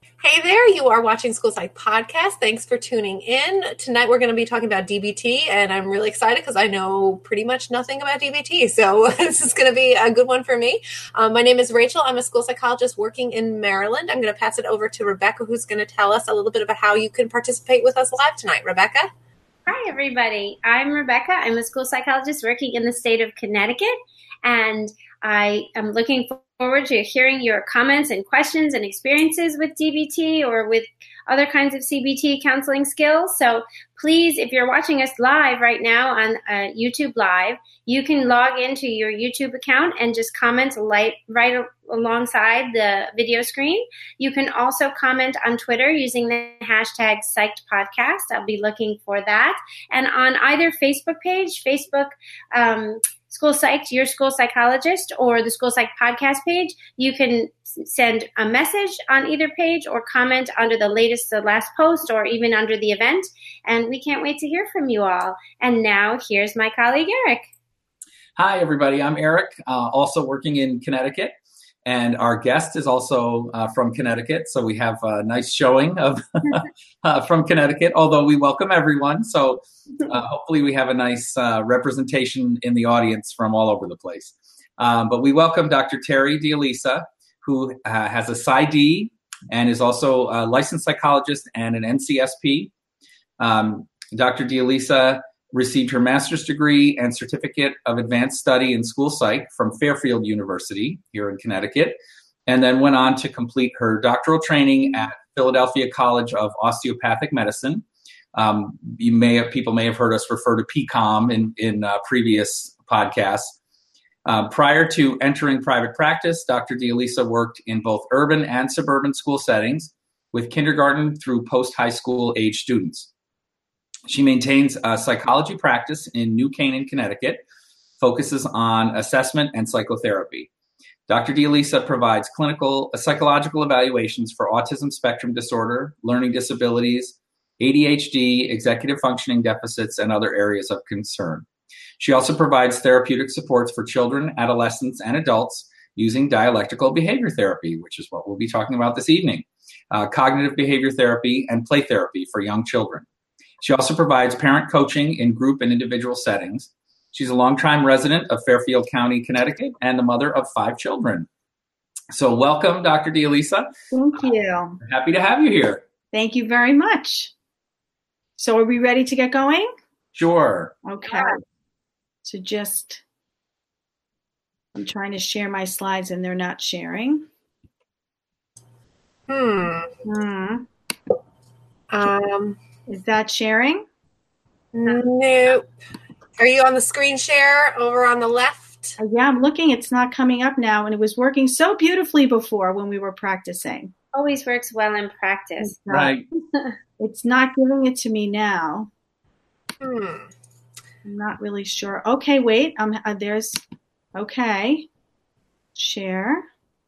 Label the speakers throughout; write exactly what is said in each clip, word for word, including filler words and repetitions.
Speaker 1: Hey there, you are watching School Psych Podcast. Thanks for tuning in. Tonight we're going to be talking about D B T, and I'm really excited because I know pretty much nothing about D B T, so this is going to be a good one for me. Um, my name is Rachel. I'm a school psychologist working in Maryland. I'm going to pass it over to Rebecca, who's going to tell us a little bit about how you can participate with us live tonight. Rebecca?
Speaker 2: Hi, everybody. I'm Rebecca. I'm a school psychologist working in the state of Connecticut, and I am looking forward to hearing your comments and questions and experiences with D B T or with other kinds of C B T counseling skills. So please, if you're watching us live right now on uh, YouTube Live, you can log into your YouTube account and just comment right, right alongside the video screen. You can also comment on Twitter using the hashtag Psyched Podcast. I'll be looking for that. And on either Facebook page, Facebook um, School Psyched, your school psychologist, or the School Psych Podcast page, you can send a message on either page or comment under the latest, the last post, or even under the event. And we can't wait to hear from you all. And now here's my colleague, Eric.
Speaker 3: Hi, everybody. I'm Eric, uh, also working in Connecticut. And our guest is also uh, from Connecticut. So we have a nice showing of uh, from Connecticut, although we welcome everyone. So uh, hopefully we have a nice uh, representation in the audience from all over the place. Um, but we welcome Doctor Terry DeAlisa, who uh, has a P S Y D and is also a licensed psychologist and an N C S P. Um, Doctor DeAlisa received her master's degree and certificate of advanced study in school psych from Fairfield University here in Connecticut, and then went on to complete her doctoral training at Philadelphia College of Osteopathic Medicine. Um, you may have, people may have heard us refer to P COM in, in uh, previous podcasts. Uh, prior to entering private practice, Doctor DeAlisa worked in both urban and suburban school settings with kindergarten through post-high school age students. She maintains a psychology practice in New Canaan, Connecticut, focuses on assessment and psychotherapy. Doctor DeAlisa provides clinical, uh, psychological evaluations for autism spectrum disorder, learning disabilities, A D H D, executive functioning deficits, and other areas of concern. She also provides therapeutic supports for children, adolescents, and adults using dialectical behavior therapy, which is what we'll be talking about this evening, uh, cognitive behavior therapy, and play therapy for young children. She also provides parent coaching in group and individual settings. She's a longtime resident of Fairfield County, Connecticut, and the mother of five children. So welcome, Doctor DeAlisa.
Speaker 4: Thank you.
Speaker 3: I'm happy to have you here.
Speaker 4: Thank you very much. So are we ready to get going?
Speaker 3: Sure.
Speaker 4: Okay. So just, I'm trying to share my slides and they're not sharing.
Speaker 1: Hmm.
Speaker 4: Hmm.
Speaker 1: Um...
Speaker 4: Is that sharing?
Speaker 1: Nope. Are you on the screen share over on the left?
Speaker 4: Uh, yeah, I'm looking. It's not coming up now, and it was working so beautifully before when we were practicing.
Speaker 2: Always works well in practice.
Speaker 4: It's not,
Speaker 3: Right.
Speaker 4: It's not giving it to me now.
Speaker 1: Hmm.
Speaker 4: I'm not really sure. Okay, wait. Um, uh, there's, okay. Share.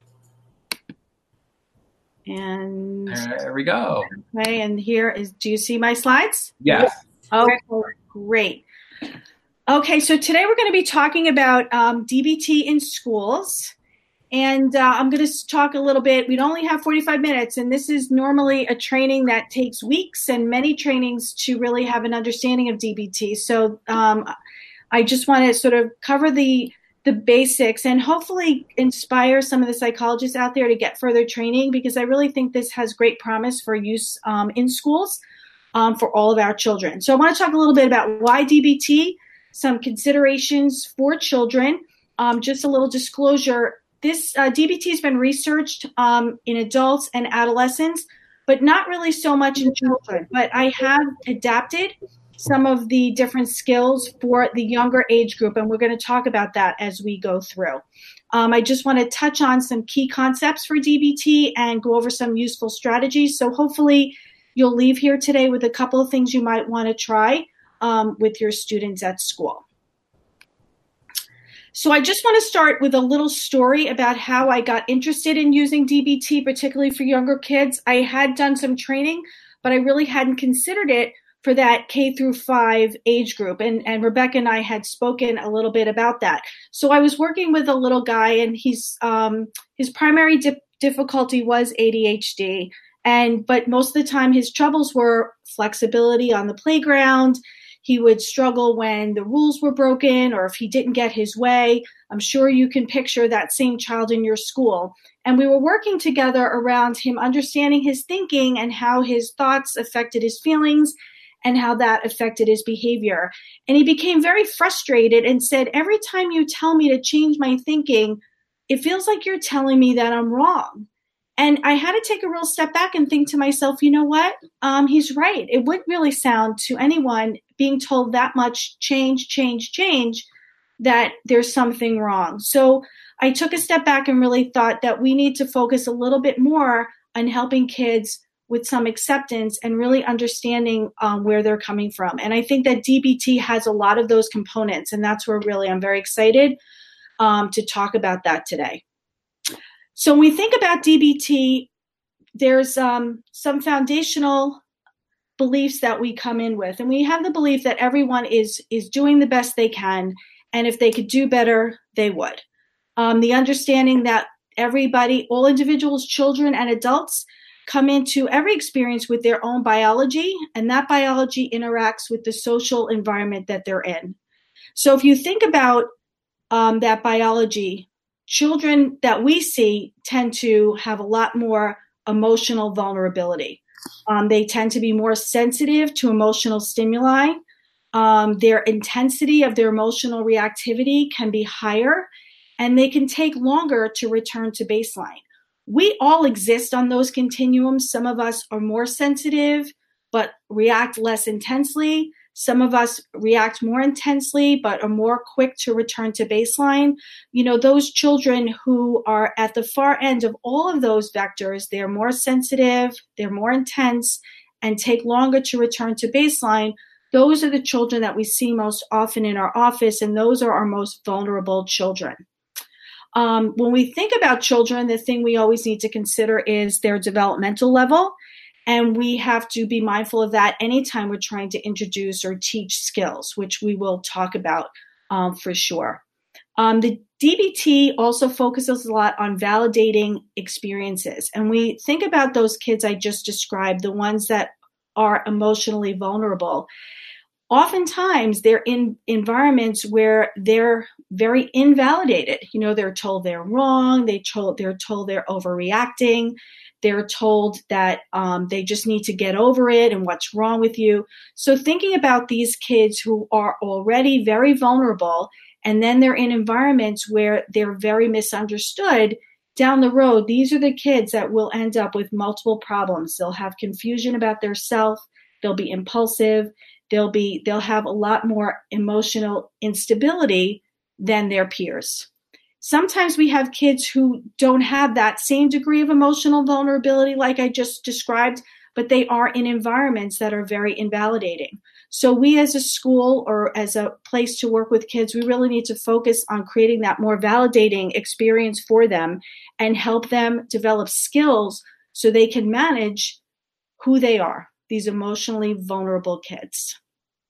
Speaker 4: And
Speaker 3: There we go.
Speaker 4: okay, and here is, do you see my slides?
Speaker 3: Yes.
Speaker 4: Okay, great. Okay, so today we're going to be talking about um, D B T in schools. And uh, I'm going to talk a little bit. We only have forty-five minutes, and this is normally a training that takes weeks and many trainings to really have an understanding of D B T. So um, I just want to sort of cover the the basics and hopefully inspire some of the psychologists out there to get further training, because I really think this has great promise for use um, in schools um, for all of our children. So I want to talk a little bit about why D B T, some considerations for children, um, just a little disclosure. This uh, D B T has been researched um, in adults and adolescents, but not really so much in children. But I have adapted some of the different skills for the younger age group, and we're going to talk about that as we go through. Um, I just want to touch on some key concepts for D B T and go over some useful strategies. So hopefully you'll leave here today with a couple of things you might want to try um, with your students at school. So I just want to start with a little story about how I got interested in using D B T, particularly for younger kids. I had done some training, but I really hadn't considered it for that K through five age group. And, and Rebecca and I had spoken a little bit about that. So I was working with a little guy, and he's um, his primary di- difficulty was A D H D. And but most of the time his troubles were flexibility on the playground. He would struggle when the rules were broken or if he didn't get his way. I'm sure you can picture that same child in your school. And we were working together around him understanding his thinking and how his thoughts affected his feelings and how that affected his behavior. And he became very frustrated and said, every time you tell me to change my thinking, it feels like you're telling me that I'm wrong. And I had to take a real step back and think to myself, you know what? Um, he's right. It wouldn't really sound to anyone being told that much change, change, change, that there's something wrong. So I took a step back and really thought that we need to focus a little bit more on helping kids with some acceptance and really understanding um, where they're coming from. And I think that D B T has a lot of those components. And that's where really I'm very excited um, to talk about that today. So when we think about D B T, there's um, some foundational beliefs that we come in with. And we have the belief that everyone is, is doing the best they can. And if they could do better, they would. Um, the understanding that everybody, all individuals, children, and adults come into every experience with their own biology, and that biology interacts with the social environment that they're in. So if you think about um, that biology, children that we see tend to have a lot more emotional vulnerability. Um, they tend to be more sensitive to emotional stimuli. Um, their intensity of their emotional reactivity can be higher, and they can take longer to return to baseline. We all exist on those continuums. Some of us are more sensitive, but react less intensely. Some of us react more intensely, but are more quick to return to baseline. You know, those children who are at the far end of all of those vectors, they're more sensitive, they're more intense, and take longer to return to baseline. Those are the children that we see most often in our office, and those are our most vulnerable children. Um, when we think about children, the thing we always need to consider is their developmental level. And we have to be mindful of that anytime we're trying to introduce or teach skills, which we will talk about um, for sure. Um, the D B T also focuses a lot on validating experiences. And we think about those kids I just described, the ones that are emotionally vulnerable. Oftentimes, they're in environments where they're very invalidated. You know, they're told they're wrong. They told, they're told they're overreacting. They're told that um, they just need to get over it and what's wrong with you. So thinking about these kids who are already very vulnerable, and then they're in environments where they're very misunderstood, down the road, these are the kids that will end up with multiple problems. They'll have confusion about their self. They'll be impulsive. They'll be, they'll have a lot more emotional instability than their peers. Sometimes we have kids who don't have that same degree of emotional vulnerability like I just described, but they are in environments that are very invalidating. So we as a school or as a place to work with kids, we really need to focus on creating that more validating experience for them and help them develop skills so they can manage who they are, these emotionally vulnerable kids.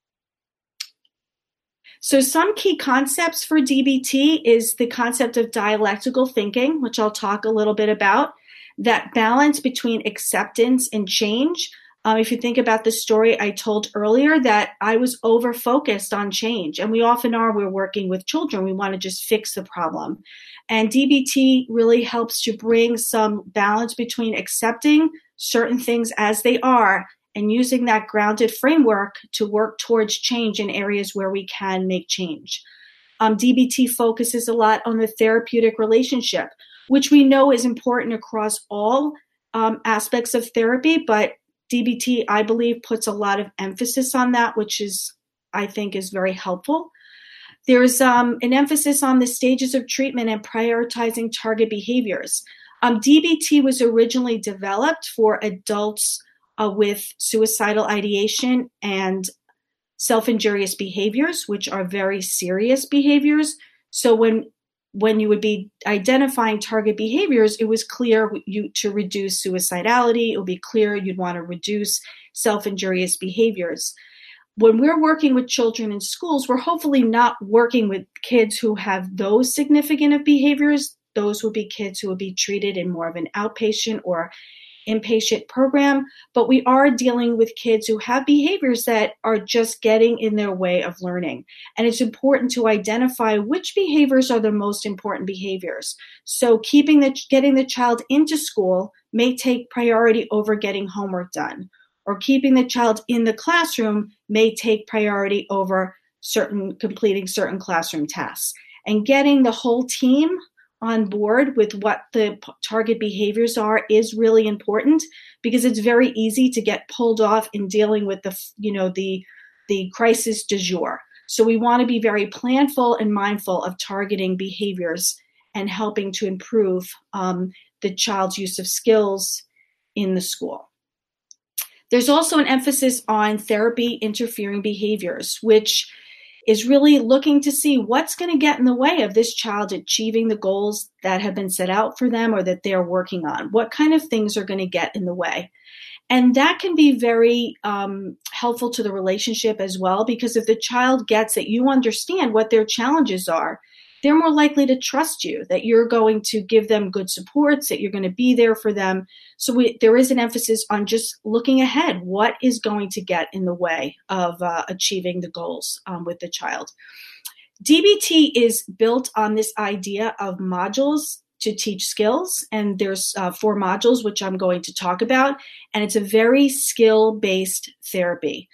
Speaker 4: So some key concepts for D B T is the concept of dialectical thinking, which I'll talk a little bit about, that balance between acceptance and change. Um, if you think about the story I told earlier, that I was over-focused on change, and we often are, we're working with children. We want to just fix the problem. And D B T really helps to bring some balance between accepting certain things as they are and using that grounded framework to work towards change in areas where we can make change. Um, D B T focuses a lot on the therapeutic relationship, which we know is important across all um, aspects of therapy, but D B T, I believe, puts a lot of emphasis on that, which is, I think, is very helpful. There's um, an emphasis on the stages of treatment and prioritizing target behaviors. Um, D B T was originally developed for adults Uh, with suicidal ideation and self-injurious behaviors, which are very serious behaviors. So when when you would be identifying target behaviors, it was clear you to reduce suicidality. It would be clear you'd want to reduce self-injurious behaviors. When we're working with children in schools, we're hopefully not working with kids who have those significant of behaviors. Those would be kids who would be treated in more of an outpatient or inpatient program, but we are dealing with kids who have behaviors that are just getting in their way of learning. And it's important to identify which behaviors are the most important behaviors. So keeping the, getting the child into school may take priority over getting homework done, or keeping the child in the classroom may take priority over certain completing certain classroom tasks. And getting the whole team on board with what the target behaviors are is really important, because it's very easy to get pulled off in dealing with the, you know, the, the crisis du jour. So we want to be very planful and mindful of targeting behaviors and helping to improve um, the child's use of skills in the school. There's also an emphasis on therapy interfering behaviors, which is really looking to see what's going to get in the way of this child achieving the goals that have been set out for them or that they're working on. What kind of things are going to get in the way? And that can be very um, helpful to the relationship as well, because if the child gets that you understand what their challenges are, they're more likely to trust you, that you're going to give them good supports, that you're going to be there for them. So we, there is an emphasis on just looking ahead. What is going to get in the way of uh, achieving the goals um, with the child? D B T is built on this idea of modules to teach skills. And there's uh, four modules, which I'm going to talk about. And it's a very skill-based therapy.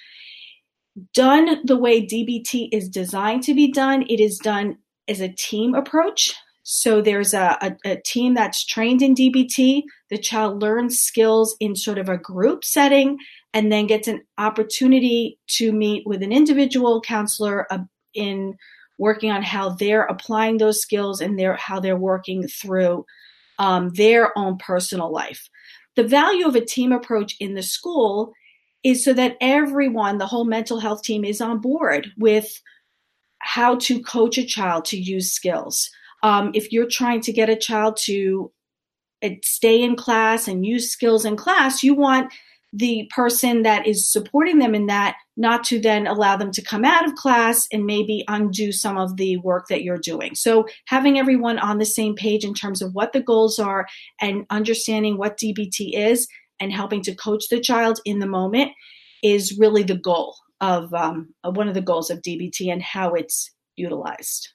Speaker 4: Done the way D B T is designed to be done, it is done as a team approach. So there's a, a, a team that's trained in D B T. The child learns skills in sort of a group setting and then gets an opportunity to meet with an individual counselor uh, in working on how they're applying those skills and their, how they're working through um, their own personal life. The value of a team approach in the school is so that everyone, the whole mental health team, is on board with how to coach a child to use skills. Um, if you're trying to get a child to uh, stay in class and use skills in class, you want the person that is supporting them in that not to then allow them to come out of class and maybe undo some of the work that you're doing. So having everyone on the same page in terms of what the goals are and understanding what D B T is and helping to coach the child in the moment is really the goal of um, one of the goals of D B T and how it's utilized.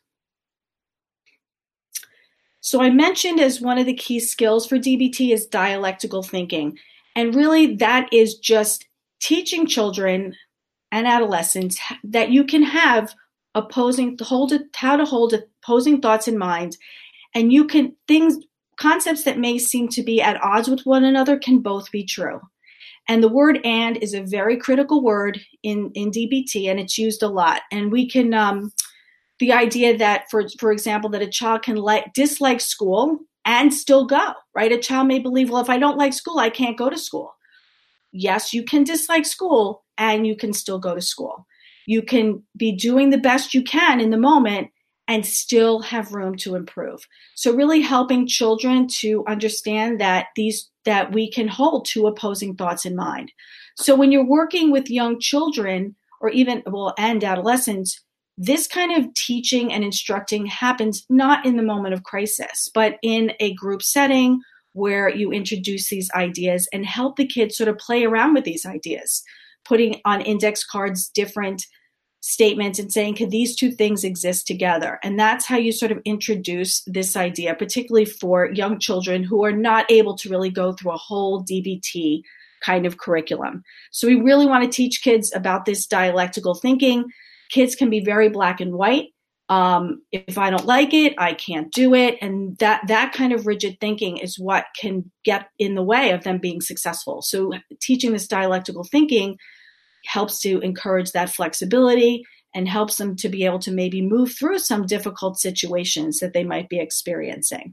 Speaker 4: So I mentioned as one of the key skills for D B T is dialectical thinking. And really that is just teaching children and adolescents that you can have opposing, hold it, how to hold opposing thoughts in mind. And you can, things, concepts that may seem to be at odds with one another can both be true. And the word "and" is a very critical word in, in D B T, and it's used a lot. And we can, um, the idea that, for for example, that a child can like dislike school and still go, right? A child may believe, well, if I don't like school, I can't go to school. Yes, you can dislike school and you can still go to school. You can be doing the best you can in the moment and still have room to improve. So really helping children to understand that these that we can hold two opposing thoughts in mind. So when you're working with young children or even, well, and adolescents, this kind of teaching and instructing happens not in the moment of crisis, but in a group setting where you introduce these ideas and help the kids sort of play around with these ideas, putting on index cards different statements and saying, could these two things exist together? And that's how you sort of introduce this idea, particularly for young children who are not able to really go through a whole D B T kind of curriculum. So we really want to teach kids about this dialectical thinking. Kids can be very black and white. Um, if I don't like it, I can't do it. And that, that kind of rigid thinking is what can get in the way of them being successful. So teaching this dialectical thinking helps to encourage that flexibility and helps them to be able to maybe move through some difficult situations that they might be experiencing.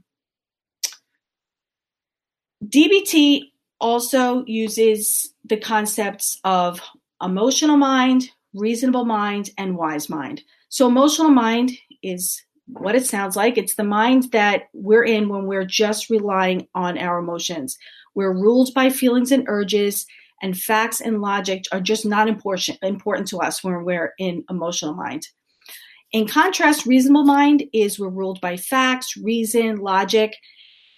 Speaker 4: D B T also uses the concepts of emotional mind, reasonable mind, and wise mind. So emotional mind is what it sounds like. It's the mind that we're in when we're just relying on our emotions. We're ruled by feelings and urges, and facts and logic are just not important, important to us when we're in emotional mind. In contrast, reasonable mind is we're ruled by facts, reason, logic,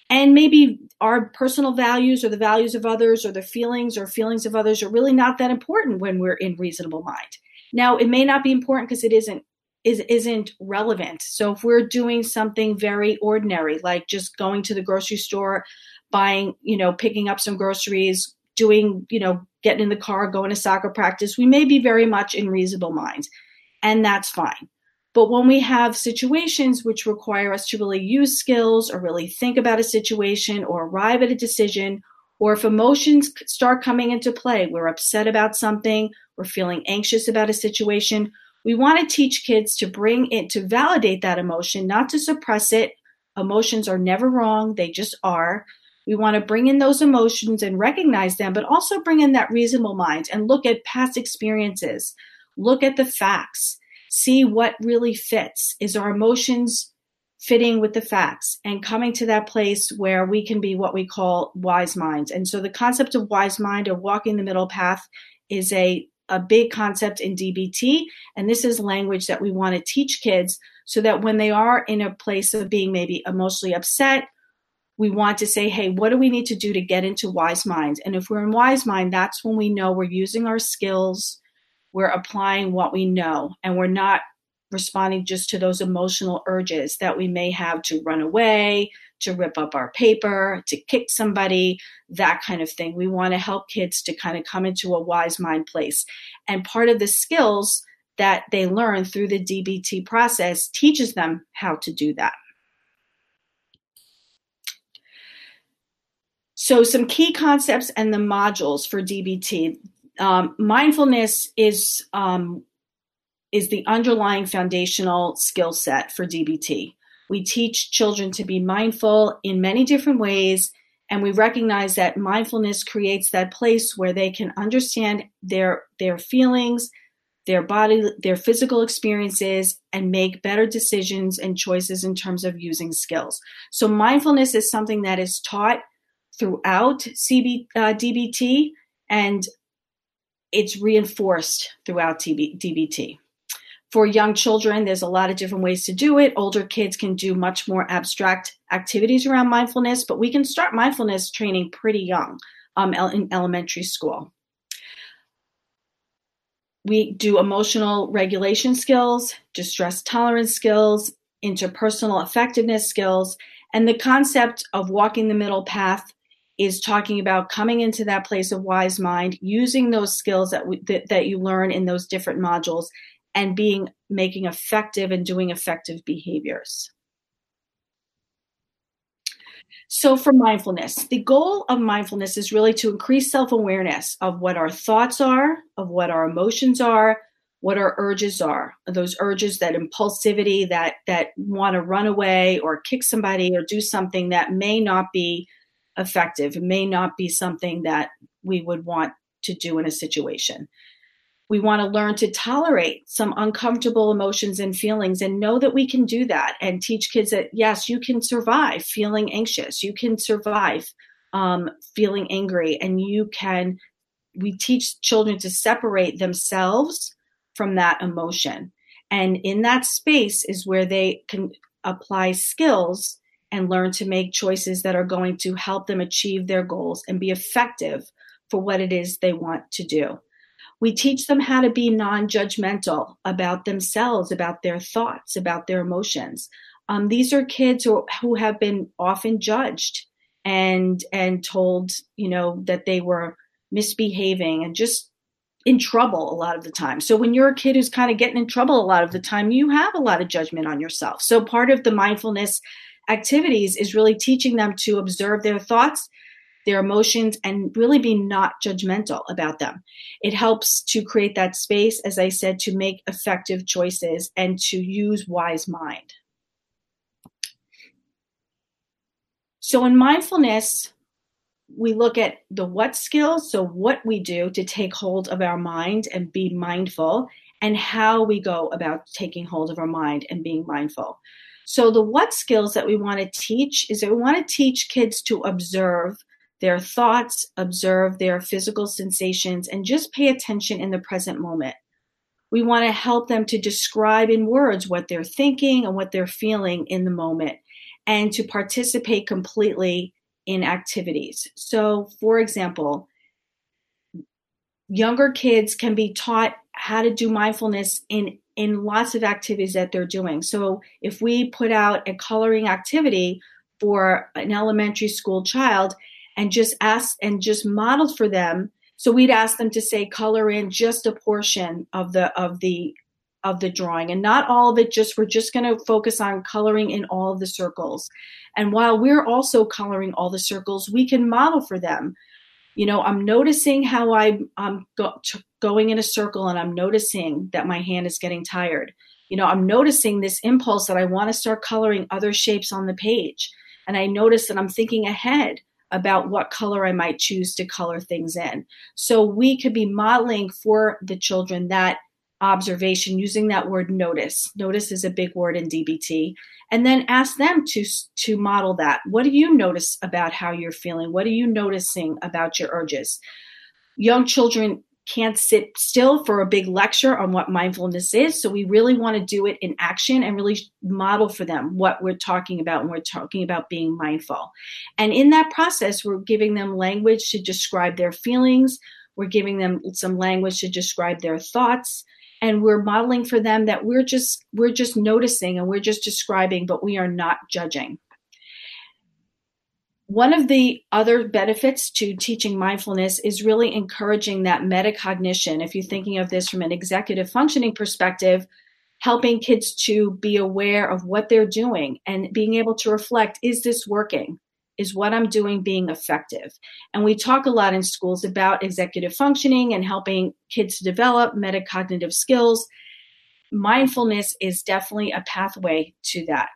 Speaker 4: And maybe our personal values or the values of others or the feelings or feelings of others are really not that important when we're in reasonable mind. Now, it may not be important because it isn't is, isn't relevant. So if we're doing something very ordinary, like just going to the grocery store, buying, you know, picking up some groceries, doing, you know, getting in the car, going to soccer practice, we may be very much in reasonable mind, and that's fine. But when we have situations which require us to really use skills or really think about a situation or arrive at a decision, or if emotions start coming into play, we're upset about something, we're feeling anxious about a situation, we want to teach kids to bring it, to validate that emotion, not to suppress it. Emotions are never wrong, they just are. We want to bring in those emotions and recognize them, but also bring in that reasonable mind and look at past experiences, look at the facts, see what really fits. Is our emotions fitting with the facts, and coming to that place where we can be what we call wise minds. And so the concept of wise mind or walking the middle path is a, a big concept in D B T. And this is language that we want to teach kids so that when they are in a place of being maybe emotionally upset, we want to say, hey, what do we need to do to get into wise mind? And if we're in wise mind, that's when we know we're using our skills, we're applying what we know, and we're not responding just to those emotional urges that we may have to run away, to rip up our paper, to kick somebody, that kind of thing. We want to help kids to kind of come into a wise mind place. And part of the skills that they learn through the D B T process teaches them how to do that. So some key concepts and the modules for D B T. Um, mindfulness is um, is the underlying foundational skill set for D B T. We teach children to be mindful in many different ways, and we recognize that mindfulness creates that place where they can understand their their feelings, their body, their physical experiences, and make better decisions and choices in terms of using skills. So mindfulness is something that is taught throughout C B, uh, D B T, and it's reinforced throughout D B T. For young children, there's a lot of different ways to do it. Older kids can do much more abstract activities around mindfulness, but we can start mindfulness training pretty young um, in elementary school. We do emotional regulation skills, distress tolerance skills, interpersonal effectiveness skills, and the concept of walking the middle path is talking about coming into that place of wise mind, using those skills that we, that, that you learn in those different modules, and being making effective and doing effective behaviors. So for mindfulness, the goal of mindfulness is really to increase self-awareness of what our thoughts are, of what our emotions are, what our urges are, those urges, that impulsivity, that that want to run away or kick somebody or do something that may not be effective. It may not be something that we would want to do in a situation. We want to learn to tolerate some uncomfortable emotions and feelings and know that we can do that, and teach kids that, yes, you can survive feeling anxious. You can survive um, feeling angry, and you can, we teach children to separate themselves from that emotion. And in that space is where they can apply skills and learn to make choices that are going to help them achieve their goals and be effective for what it is they want to do. We teach them how to be non-judgmental about themselves, about their thoughts, about their emotions. Um, these are kids who, who have been often judged and and told, you know, that they were misbehaving and just in trouble a lot of the time. So when you're a kid who's kind of getting in trouble a lot of the time, you have a lot of judgment on yourself. So part of the mindfulness activities is really teaching them to observe their thoughts, their emotions, and really be not judgmental about them. It helps to create that space, as I said, to make effective choices and to use wise mind. So in mindfulness, we look at the what skills, so what we do to take hold of our mind and be mindful, and how we go about taking hold of our mind and being mindful. So the what skills that we want to teach is that we want to teach kids to observe their thoughts, observe their physical sensations, and just pay attention in the present moment. We want to help them to describe in words what they're thinking and what they're feeling in the moment. and to participate completely in activities. So, for example, younger kids can be taught how to do mindfulness in, in lots of activities that they're doing. So if we put out a coloring activity for an elementary school child and just ask and just modeled for them, so we'd ask them to say, color in just a portion of the of the of the drawing and not all of it. Just we're just going to focus on coloring in all of the circles. And while we're also coloring all the circles, we can model for them. You know, I'm noticing how I, I'm go, t- going in a circle and I'm noticing that my hand is getting tired. You know, I'm noticing this impulse that I want to start coloring other shapes on the page. And I notice that I'm thinking ahead about what color I might choose to color things in. So we could be modeling for the children that observation using that word notice. Notice is a big word in D B T. And then ask them to, to model that. What do you notice about how you're feeling? What are you noticing about your urges? Young children can't sit still for a big lecture on what mindfulness is. So we really want to do it in action and really model for them what we're talking about when we're talking about being mindful. And in that process, we're giving them language to describe their feelings. We're giving them some language to describe their thoughts. And we're modeling for them that we're just we're just noticing and we're just describing, but we are not judging. One of the other benefits to teaching mindfulness is really encouraging that metacognition. If you're thinking of this from an executive functioning perspective, helping kids to be aware of what they're doing and being able to reflect, is this working? Is what I'm doing being effective? And we talk a lot in schools about executive functioning and helping kids to develop metacognitive skills. Mindfulness is definitely a pathway to that.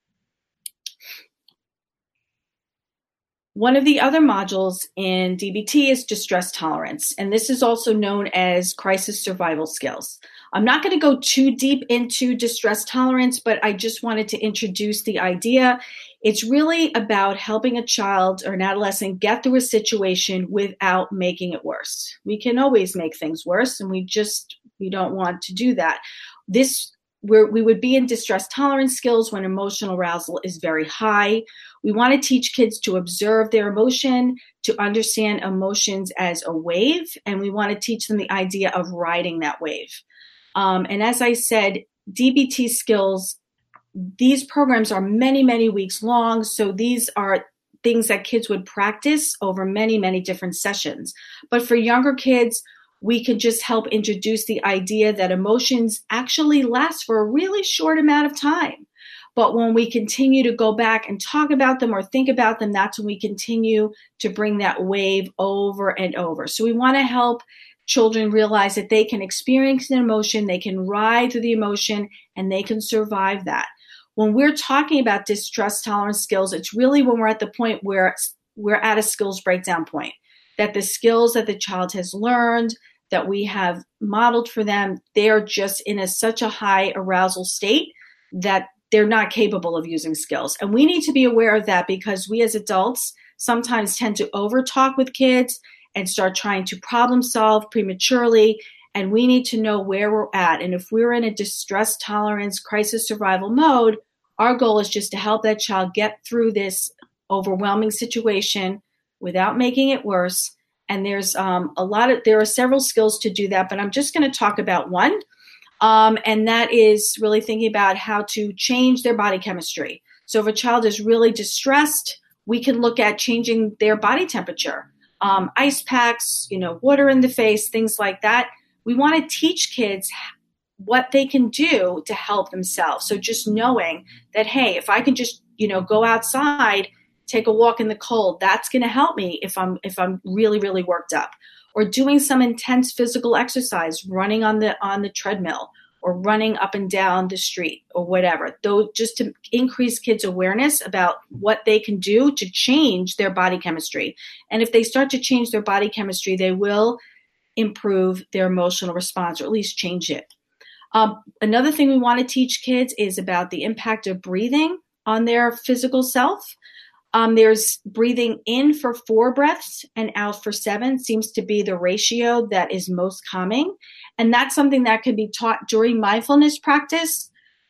Speaker 4: One of the other modules in D B T is distress tolerance, and this is also known as crisis survival skills. I'm not going to go too deep into distress tolerance, but I just wanted to introduce the idea. It's really about helping a child or an adolescent get through a situation without making it worse. We can always make things worse, and we just, we don't want to do that. This, where we would be in distress tolerance skills when emotional arousal is very high. We want to teach kids to observe their emotion, to understand emotions as a wave, and we want to teach them the idea of riding that wave. Um, and as I said, D B T skills, these programs are many, many weeks long. So these are things that kids would practice over many, many different sessions. But for younger kids, we can just help introduce the idea that emotions actually last for a really short amount of time. But when we continue to go back and talk about them or think about them, that's when we continue to bring that wave over and over. So we want to help children realize that they can experience an emotion, they can ride through the emotion, and they can survive that. When we're talking about distress tolerance skills, it's really when we're at the point where we're at a skills breakdown point, that the skills that the child has learned, that we have modeled for them, they're just in a, such a high arousal state that they're not capable of using skills. And we need to be aware of that because we as adults sometimes tend to over-talk with kids and start trying to problem solve prematurely. And we need to know where we're at. And if we're in a distress tolerance, crisis survival mode, our goal is just to help that child get through this overwhelming situation without making it worse. And there's um, a lot of, there are several skills to do that, but I'm just going to talk about one. Um, and that is really thinking about how to change their body chemistry. So if a child is really distressed, we can look at changing their body temperature. Um, ice packs, you know, water in the face, things like that. We want to teach kids what they can do to help themselves. So just knowing that, hey, if I can just, you know, go outside, take a walk in the cold, that's going to help me if I'm if I'm really, really worked up. Or doing some intense physical exercise, running on the on the treadmill or running up and down the street or whatever. Though just to increase kids' awareness about what they can do to change their body chemistry. And if they start to change their body chemistry, they will improve their emotional response or at least change it. Um, another thing we want to teach kids is about the impact of breathing on their physical self. Um, there's breathing in for four breaths and out for seven seems to be the ratio that is most calming. And that's something that can be taught during mindfulness practice.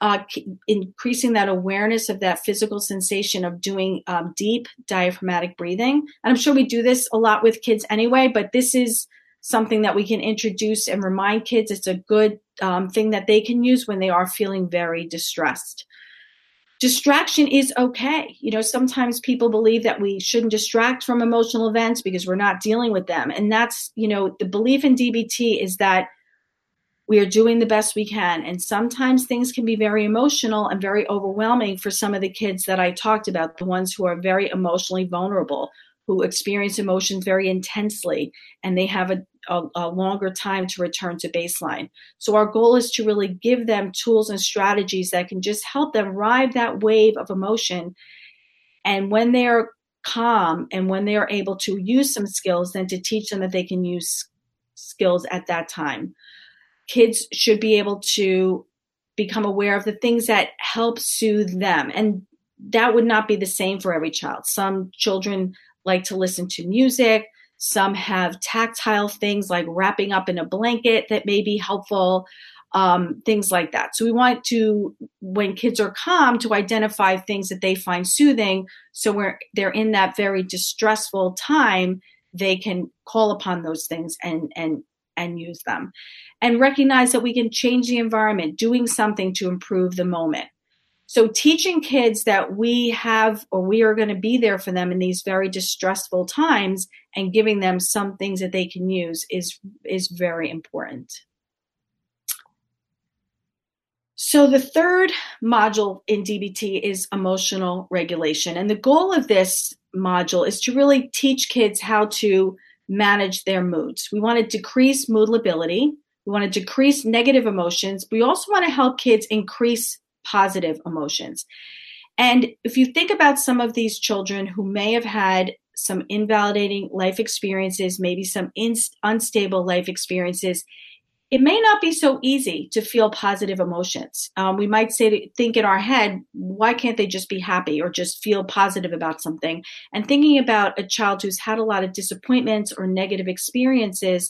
Speaker 4: uh, increasing that awareness of that physical sensation of doing um, deep diaphragmatic breathing. And I'm sure we do this a lot with kids anyway, but this is something that we can introduce and remind kids. It's a good um, thing that they can use when they are feeling very distressed. Distraction is okay. You know, sometimes people believe that we shouldn't distract from emotional events because we're not dealing with them. And that's, you know, the belief in D B T is that we are doing the best we can. And sometimes things can be very emotional and very overwhelming for some of the kids that I talked about, the ones who are very emotionally vulnerable, who experience emotions very intensely, and they have a, a, a longer time to return to baseline. So our goal is to really give them tools and strategies that can just help them ride that wave of emotion. And when they're calm and when they are able to use some skills, then to teach them that they can use skills at that time. Kids should be able to become aware of the things that help soothe them. And that would not be the same for every child. Some children like to listen to music. Some have tactile things like wrapping up in a blanket that may be helpful, um, things like that. So we want to, when kids are calm, to identify things that they find soothing. So where they're in that very distressful time, they can call upon those things and, and, and use them. And recognize that we can change the environment, doing something to improve the moment. So teaching kids that we have, or we are going to be there for them in these very distressful times, and giving them some things that they can use is, is very important. So the third module in D B T is emotional regulation. And the goal of this module is to really teach kids how to manage their moods. We want to decrease mood lability. We want to decrease negative emotions. We also want to help kids increase positive emotions. And if you think about some of these children who may have had some invalidating life experiences, maybe some in- unstable life experiences, it may not be so easy to feel positive emotions. Um, we might say, to think in our head, why can't they just be happy or just feel positive about something? And thinking about a child who's had a lot of disappointments or negative experiences,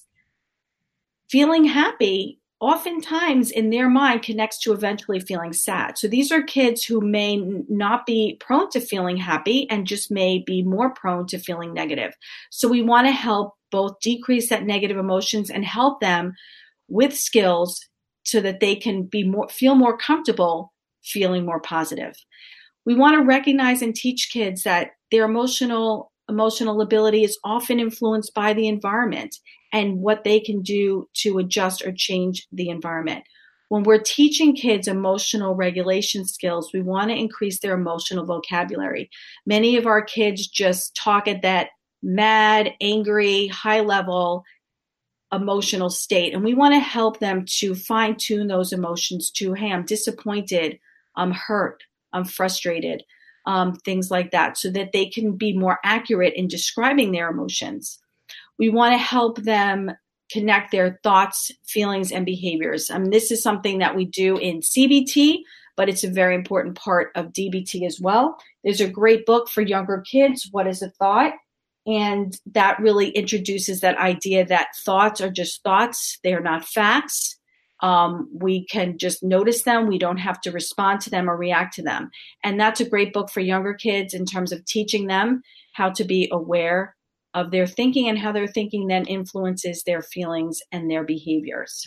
Speaker 4: feeling happy oftentimes in their mind connects to eventually feeling sad. So these are kids who may not be prone to feeling happy and just may be more prone to feeling negative. So we want to help both decrease that negative emotions and help them with skills so that they can be more, feel more comfortable feeling more positive. We want to recognize and teach kids that their emotional emotional ability is often influenced by the environment and what they can do to adjust or change the environment. When we're teaching kids emotional regulation skills, we want to increase their emotional vocabulary. Many of our kids just talk at that mad, angry, high level emotional state. And we want to help them to fine tune those emotions to, hey, I'm disappointed, I'm hurt, I'm frustrated, um, things like that, so that they can be more accurate in describing their emotions. We want to help them connect their thoughts, feelings, and behaviors. Um, this is something that we do in C B T, but it's a very important part of D B T as well. There's a great book for younger kids, What is a Thought? And that really introduces that idea that thoughts are just thoughts. They are not facts. Um, we can just notice them. We don't have to respond to them or react to them. And that's a great book for younger kids in terms of teaching them how to be aware of their thinking and how their thinking then influences their feelings and their behaviors.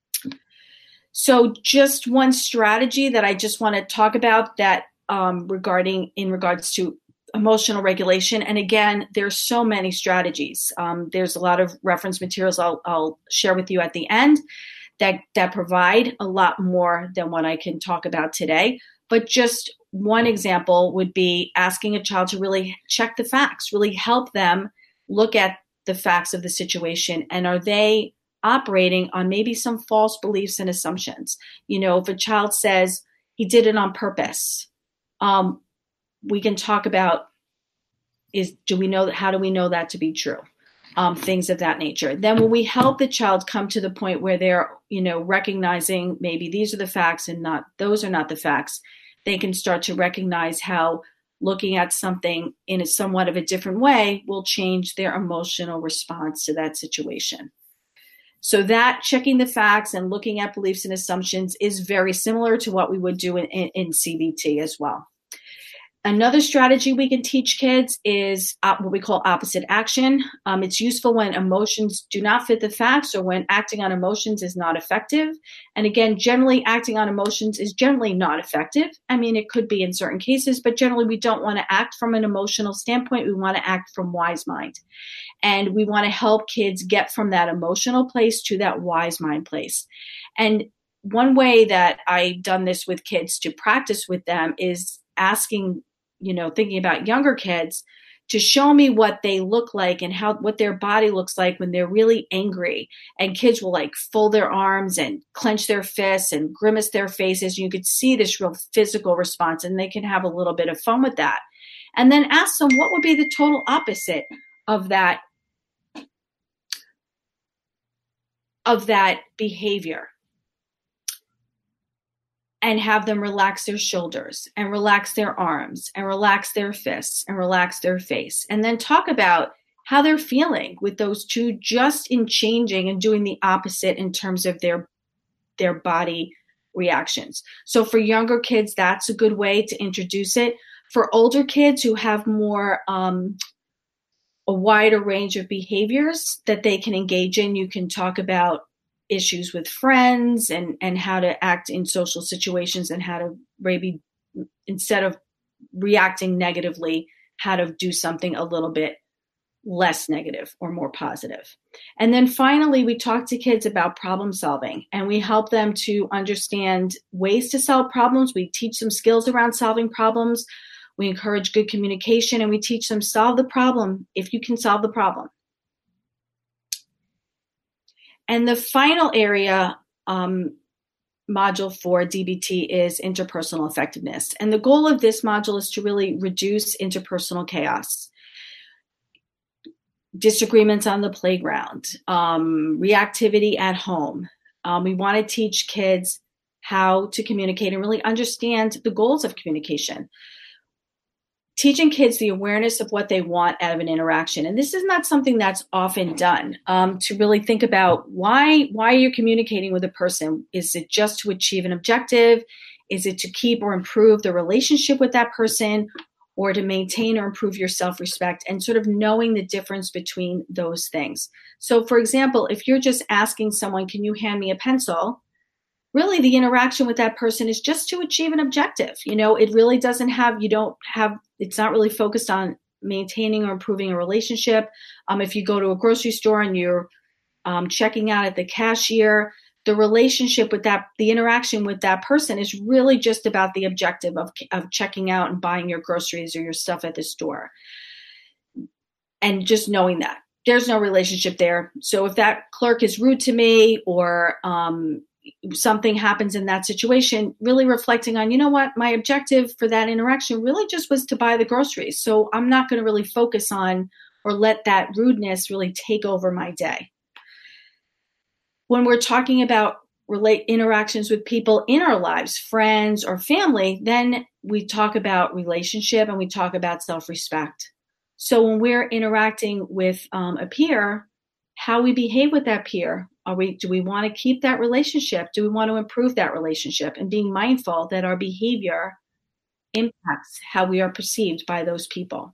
Speaker 4: So just one strategy that I just want to talk about that um, regarding in regards to emotional regulation. And again, there's so many strategies. Um, there's a lot of reference materials I'll, I'll share with you at the end that, that provide a lot more than what I can talk about today. But just one example would be asking a child to really check the facts, really help them look at the facts of the situation. And are they operating on maybe some false beliefs and assumptions? You know, if a child says he did it on purpose, um, we can talk about is, do we know that, how do we know that to be true? Um, things of that nature. Then when we help the child come to the point where they're, you know, recognizing maybe these are the facts and not, those are not the facts, they can start to recognize how looking at something in a somewhat of a different way will change their emotional response to that situation. So that checking the facts and looking at beliefs and assumptions is very similar to what we would do in, in, in C B T as well. Another strategy we can teach kids is op- what we call opposite action. Um, it's useful when emotions do not fit the facts or when acting on emotions is not effective. And again, generally acting on emotions is generally not effective. I mean, it could be in certain cases, but generally we don't want to act from an emotional standpoint. We want to act from wise mind. And we want to help kids get from that emotional place to that wise mind place. And one way that I've done this with kids to practice with them is asking, you know, thinking about younger kids to show me what they look like and how, what their body looks like when they're really angry. And kids will like fold their arms and clench their fists and grimace their faces. You could see this real physical response, and they can have a little bit of fun with that. And then ask them what would be the total opposite of that, of that behavior. And have them relax their shoulders and relax their arms and relax their fists and relax their face. And then talk about how they're feeling with those two, just in changing and doing the opposite in terms of their, their body reactions. So for younger kids, that's a good way to introduce it. For older kids who have more, um, a wider range of behaviors that they can engage in, you can talk about issues with friends and, and how to act in social situations and how to maybe, instead of reacting negatively, how to do something a little bit less negative or more positive. And then finally, we talk to kids about problem solving, and we help them to understand ways to solve problems. We teach them skills around solving problems. We encourage good communication, and we teach them solve the problem if you can solve the problem. And the final area um, module for D B T is interpersonal effectiveness. And the goal of this module is to really reduce interpersonal chaos, disagreements on the playground, um, reactivity at home. Um, we want to teach kids how to communicate and really understand the goals of communication. Teaching kids the awareness of what they want out of an interaction. And this is not something that's often done, um, to really think about why, why you're communicating with a person. Is it just to achieve an objective? Is it to keep or improve the relationship with that person, or to maintain or improve your self-respect, and sort of knowing the difference between those things. So for example, if you're just asking someone, can you hand me a pencil? Really, the interaction with that person is just to achieve an objective. You know, it really doesn't have, you don't have, it's not really focused on maintaining or improving a relationship. Um, if you go to a grocery store and you're um, checking out at the cashier, the relationship with that, the interaction with that person is really just about the objective of, of checking out and buying your groceries or your stuff at the store. And just knowing that there's no relationship there. So if that clerk is rude to me, or, um, something happens in that situation, really reflecting on, you know what, my objective for that interaction really just was to buy the groceries. So I'm not going to really focus on or let that rudeness really take over my day. When we're talking about relate interactions with people in our lives, friends or family, then we talk about relationship and we talk about self-respect. So when we're interacting with um, a peer, how we behave with that peer. Are we, do we want to keep that relationship? Do we want to improve that relationship? And being mindful that our behavior impacts how we are perceived by those people.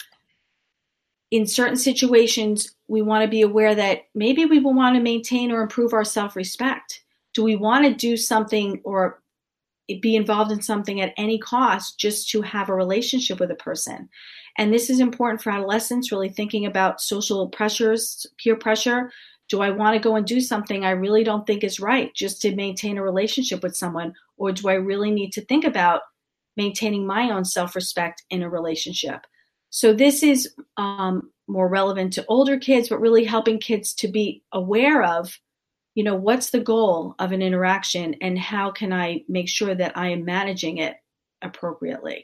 Speaker 4: In certain situations, we want to be aware that maybe we will want to maintain or improve our self-respect. Do we want to do something or be involved in something at any cost just to have a relationship with a person? And this is important for adolescents, really thinking about social pressures, peer pressure. Do I want to go and do something I really don't think is right just to maintain a relationship with someone? Or do I really need to think about maintaining my own self-respect in a relationship? So this is um, more relevant to older kids, but really helping kids to be aware of, you know, what's the goal of an interaction and how can I make sure that I am managing it appropriately?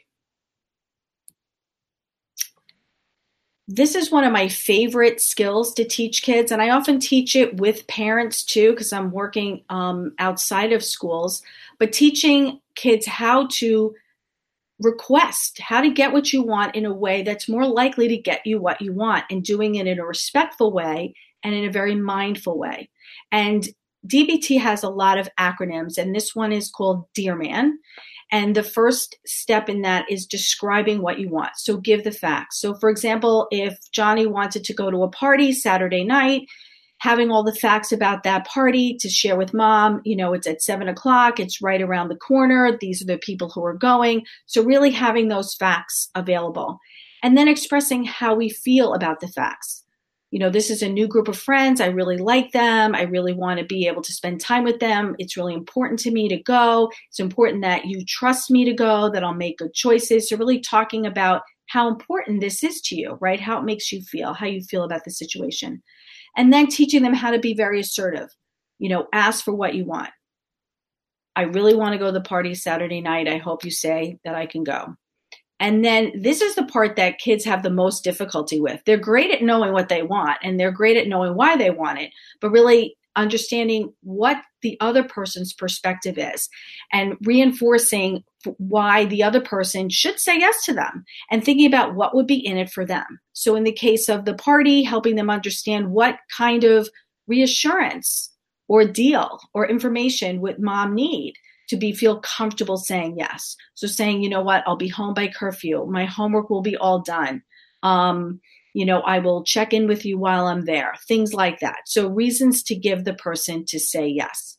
Speaker 4: This is one of my favorite skills to teach kids, and I often teach it with parents too, because I'm working um, outside of schools, but teaching kids how to request, how to get what you want in a way that's more likely to get you what you want, and doing it in a respectful way and in a very mindful way. And D B T has a lot of acronyms, and this one is called Dear Man. And the first step in that is describing what you want. So give the facts. So for example, if Johnny wanted to go to a party Saturday night, having all the facts about that party to share with mom, you know, it's at seven o'clock, it's right around the corner, these are the people who are going. So really having those facts available. And then expressing how we feel about the facts. You know, this is a new group of friends. I really like them. I really want to be able to spend time with them. It's really important to me to go. It's important that you trust me to go, that I'll make good choices. So really talking about how important this is to you, right? How it makes you feel, how you feel about the situation. And then teaching them how to be very assertive. You know, ask for what you want. I really want to go to the party Saturday night. I hope you say that I can go. And then this is the part that kids have the most difficulty with. They're great at knowing what they want, and they're great at knowing why they want it, but really understanding what the other person's perspective is and reinforcing why the other person should say yes to them and thinking about what would be in it for them. So in the case of the party, helping them understand what kind of reassurance or deal or information would mom need to be feel comfortable saying yes. So saying, you know what, I'll be home by curfew. My homework will be all done. Um, you know, I will check in with you while I'm there. Things like that. So reasons to give the person to say yes.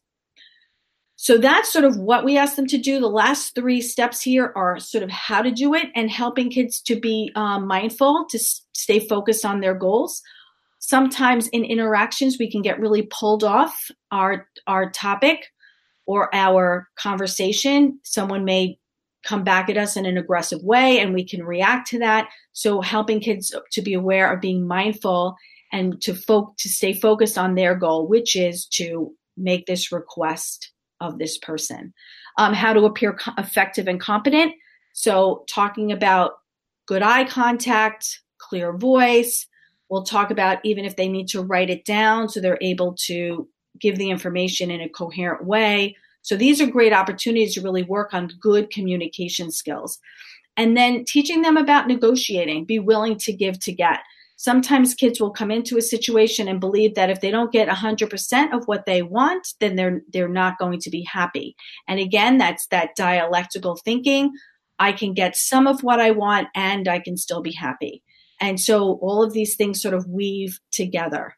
Speaker 4: So that's sort of what we ask them to do. The last three steps here are sort of how to do it and helping kids to be um, mindful, to s- stay focused on their goals. Sometimes in interactions, we can get really pulled off our, our topic or our conversation. Someone may come back at us in an aggressive way and we can react to that. So helping kids to be aware of being mindful and to fo- to stay focused on their goal, which is to make this request of this person. Um, how to appear co- effective and competent. So talking about good eye contact, clear voice. We'll talk about even if they need to write it down so they're able to give the information in a coherent way. So these are great opportunities to really work on good communication skills. And then teaching them about negotiating, be willing to give to get. Sometimes kids will come into a situation and believe that if they don't get one hundred percent of what they want, then they're they're not going to be happy. And again, that's that dialectical thinking. I can get some of what I want and I can still be happy. And so all of these things sort of weave together.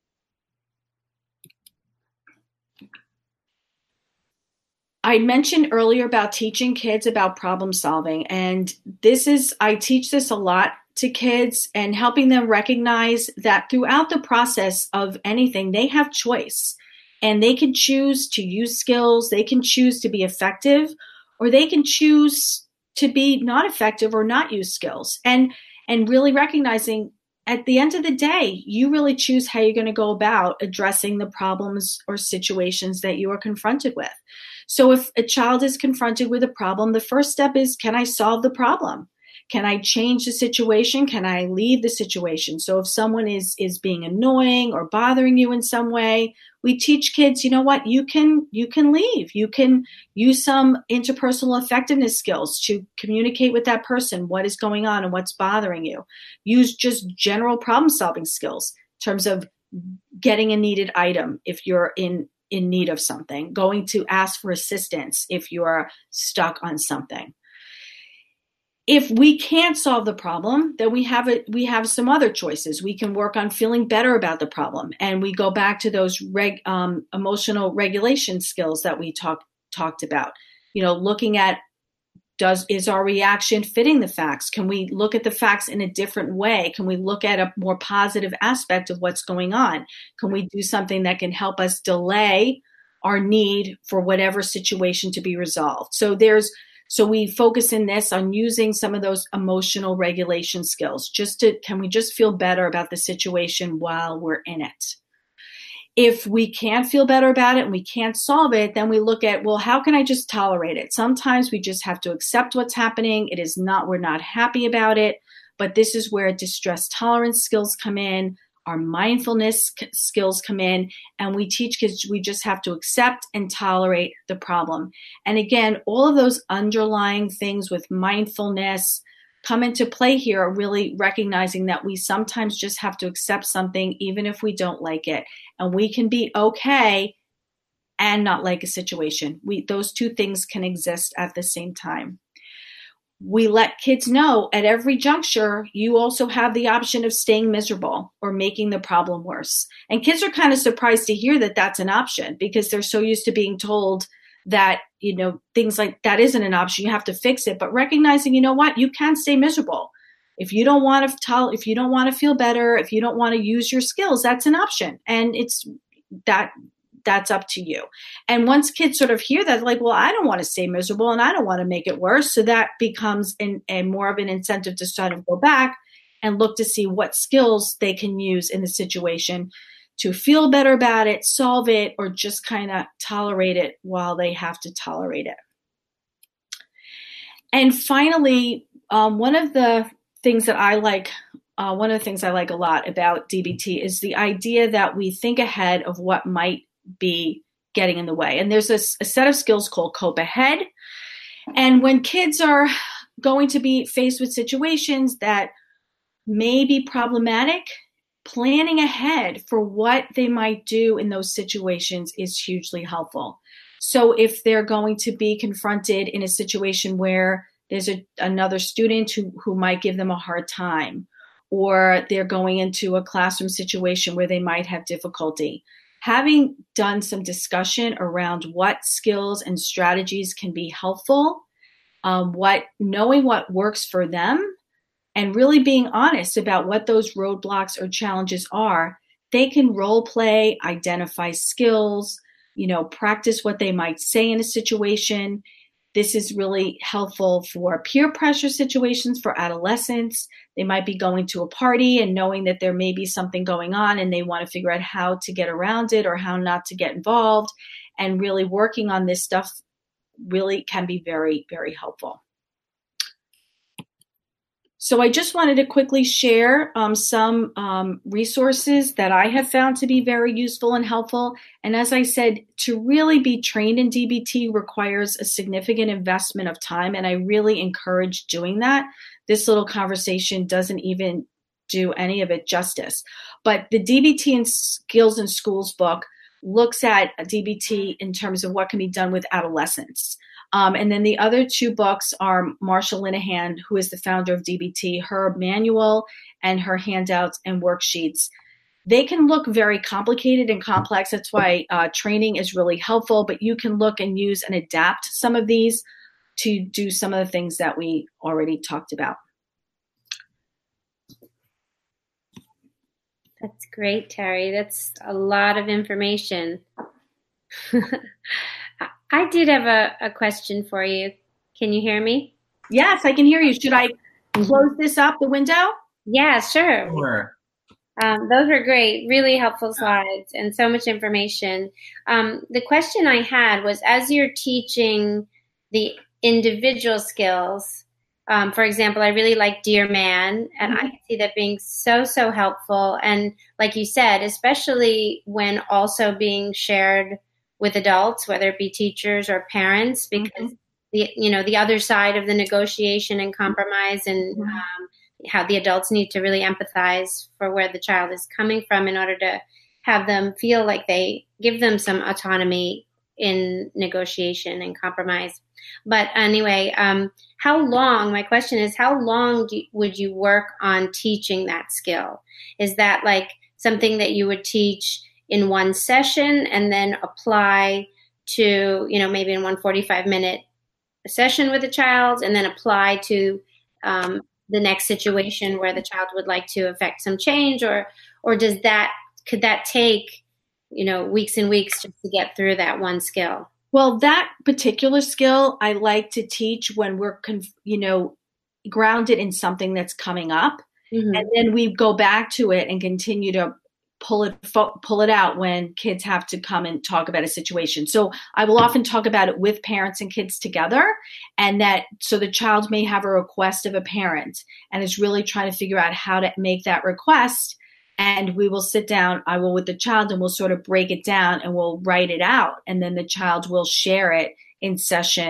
Speaker 4: I mentioned earlier about teaching kids about problem solving, and this is, I teach this a lot to kids and helping them recognize that throughout the process of anything, they have choice and they can choose to use skills, they can choose to be effective, or they can choose to be not effective or not use skills. And, and really recognizing at the end of the day, you really choose how you're going to go about addressing the problems or situations that you are confronted with. So if a child is confronted with a problem, the first step is, can I solve the problem? Can I change the situation? Can I leave the situation? So if someone is, is being annoying or bothering you in some way, we teach kids, you know what, you can, you can leave. You can use some interpersonal effectiveness skills to communicate with that person, what is going on and what's bothering you. Use just general problem solving skills in terms of getting a needed item if you're in in need of something, going to ask for assistance if you're stuck on something. If we can't solve the problem, then we have it. We have some other choices. We can work on feeling better about the problem, and we go back to those reg, um, emotional regulation skills that we talked talked about. You know, looking at does is our reaction fitting the facts? Can we look at the facts in a different way? Can we look at a more positive aspect of what's going on? Can we do something that can help us delay our need for whatever situation to be resolved? So there's So we focus in this on using some of those emotional regulation skills. Just to, can we just feel better about the situation while we're in it? If we can't feel better about it and we can't solve it, then we look at, well, how can I just tolerate it? Sometimes we just have to accept what's happening. It is not, we're not happy about it, but this is where distress tolerance skills come in, our mindfulness skills come in, and we teach kids we just have to accept and tolerate the problem. And again, all of those underlying things with mindfulness, come into play here are really recognizing that we sometimes just have to accept something even if we don't like it. And we can be okay and not like a situation. We those two things can exist at the same time. We let kids know at every juncture, you also have the option of staying miserable or making the problem worse. And kids are kind of surprised to hear that that's an option because they're so used to being told that, you know, things like that isn't an option. You have to fix it. But recognizing, you know what, you can stay miserable. If you don't want to tell, if you don't want to feel better, if you don't want to use your skills, that's an option. And it's that that's up to you. And once kids sort of hear that, like, well, I don't want to stay miserable and I don't want to make it worse. So that becomes an, a more of an incentive to sort of go back and look to see what skills they can use in the situation to feel better about it, solve it, or just kind of tolerate it while they have to tolerate it. And finally, um, one of the things that I like, uh, one of the things I like a lot about D B T is the idea that we think ahead of what might be getting in the way. And there's a, a set of skills called Cope Ahead. And when kids are going to be faced with situations that may be problematic, planning ahead for what they might do in those situations is hugely helpful. So if they're going to be confronted in a situation where there's a, another student who, who might give them a hard time, or they're going into a classroom situation where they might have difficulty, having done some discussion around what skills and strategies can be helpful, um, what knowing what works for them, and really being honest about what those roadblocks or challenges are, they can role play, identify skills, you know, practice what they might say in a situation. This is really helpful for peer pressure situations for adolescents. They might be going to a party and knowing that there may be something going on and they want to figure out how to get around it or how not to get involved. And really working on this stuff really can be very, very helpful. So I just wanted to quickly share um, some um, resources that I have found to be very useful and helpful. And as I said, to really be trained in D B T requires a significant investment of time, and I really encourage doing that. This little conversation doesn't even do any of it justice. But the D B T and Skills in Schools book looks at D B T in terms of what can be done with adolescents. Um, and then the other two books are Marsha Linehan, who is the founder of D B T, her manual and her handouts and worksheets. They can look very complicated and complex. That's why uh, training is really helpful, but you can look and use and adapt some of these to do some of the things that we already talked about.
Speaker 2: That's great, Terry. That's a lot of information. I did have a, a question for you. Can you hear me?
Speaker 4: Yes, I can hear you. Should I close this up, the window?
Speaker 2: Yeah, sure.
Speaker 3: Sure.
Speaker 2: Um, those were great, really helpful slides and so much information. Um, the question I had was, as you're teaching the individual skills, um, for example, I really like Dear Man, and mm-hmm. I see that being so, so helpful. And like you said, especially when also being shared with adults, whether it be teachers or parents, because mm-hmm. the you know the other side of the negotiation and compromise, and mm-hmm. um, how the adults need to really empathize for where the child is coming from in order to have them feel like they give them some autonomy in negotiation and compromise. But anyway, um, how long? My question is, how long do you, would you work on teaching that skill? Is that like something that you would teach in one session and then apply to, you know, maybe in one forty-five minute session with a child, and then apply to um, the next situation where the child would like to affect some change, or, or does that, could that take, you know, weeks and weeks just to get through that one skill?
Speaker 4: Well, that particular skill I like to teach when we're, conf- you know, grounded in something that's coming up. Mm-hmm. And then we go back to it and continue to pull it pull it out when kids have to come and talk about a situation. So I will often talk about it with parents and kids together, and that so the child may have a request of a parent and is really trying to figure out how to make that request. And we will sit down, I will with the child, and we'll sort of break it down and we'll write it out. And then the child will share it in session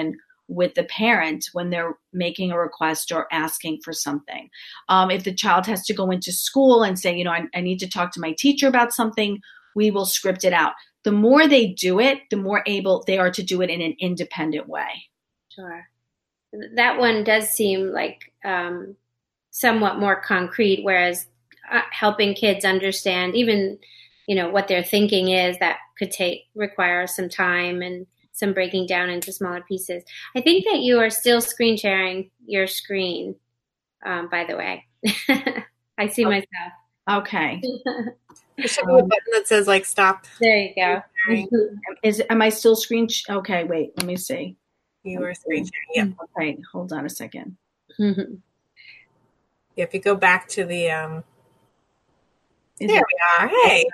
Speaker 4: with the parent when they're making a request or asking for something. Um, if the child has to go into school and say, you know, I, I need to talk to my teacher about something, we will script it out. The more they do it, the more able they are to do it in an independent way.
Speaker 2: Sure. That one does seem like um, somewhat more concrete, whereas uh, helping kids understand even, you know, what their thinking is, that could take require some time and some breaking down into smaller pieces. I think that you are still screen sharing your screen, um, by the way. I see
Speaker 4: okay.
Speaker 2: myself.
Speaker 4: Okay.
Speaker 1: There should be a button that says like stop.
Speaker 2: There you go.
Speaker 4: Is am I still screen? Sh- okay, wait. Let me see.
Speaker 1: You are screen sharing. Yeah.
Speaker 4: Okay, hold on a second.
Speaker 2: Mm-hmm.
Speaker 1: Yeah, if you go back to the um.
Speaker 4: Is
Speaker 1: there
Speaker 4: it-
Speaker 1: we are. Hey.